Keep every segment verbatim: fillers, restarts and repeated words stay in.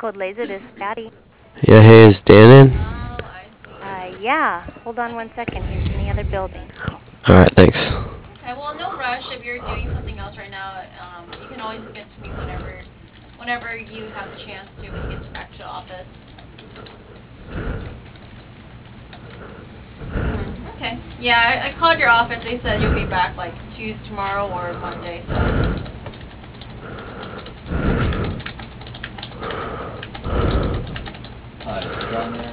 Code Laser, this is Patty. Yeah, hey, is Dan in? Uh, yeah. Hold on one second. He's in the other building. Alright, thanks. Okay, well, no rush. If you're doing something else right now, um, you can always get to me whenever, whenever you have the chance to when you get back to the office. Hmm, okay. Yeah, I, I called your office. They said you'll be back like Tuesday, tomorrow, or Monday. So. Hi, is John there?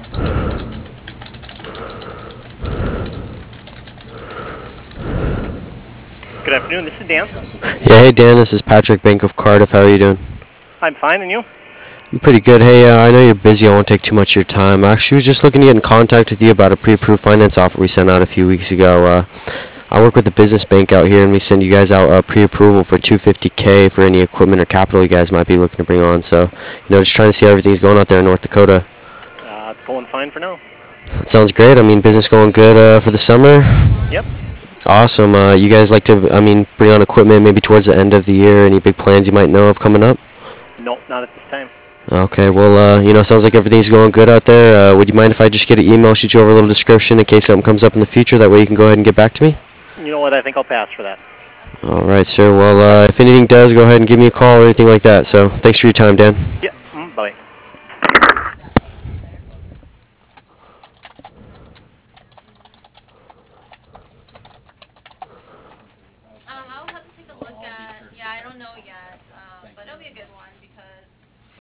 Good afternoon, this is Dan. Yeah, hey Dan, this is Patrick, Bank of Cardiff. How are you doing? I'm fine, and you? I'm pretty good. Hey, uh, I know you're busy. I won't take too much of your time. I actually was just looking to get in contact with you about a pre-approved finance offer we sent out a few weeks ago. Uh, I work with the business bank out here, and we send you guys out a pre-approval for two hundred fifty K for any equipment or capital you guys might be looking to bring on. So, you know, just trying to see how everything's going out there in North Dakota. Uh, it's going fine for now. That sounds great. I mean, business going good uh, for the summer? Yep. Awesome. Uh, you guys like to, I mean, bring on equipment maybe towards the end of the year? Any big plans you might know of coming up? No, not at this time. Okay, well, uh, you know, sounds like everything's going good out there. Uh, would you mind if I just get an email, shoot you over a little description in case something comes up in the future? That way you can go ahead and get back to me? You know what, I think I'll pass for that. All right, sir. Well, uh, if anything does, go ahead and give me a call or anything like that. So thanks for your time, Dan. Yeah,